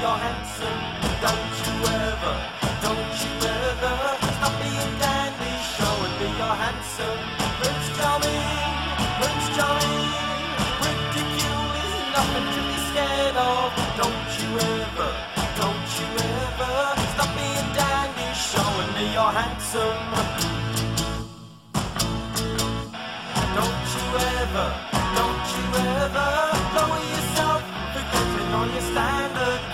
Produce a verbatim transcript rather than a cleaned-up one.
you're handsome. Don't you ever, don't you ever stop being dandy, showing me you're handsome. Prince Charming, Prince Charming, ridicule is nothing to be scared of. Don't you ever, don't you ever stop being dandy, showing me you're handsome. Don't you ever, don't you ever lower yourself, forgetting all your standard.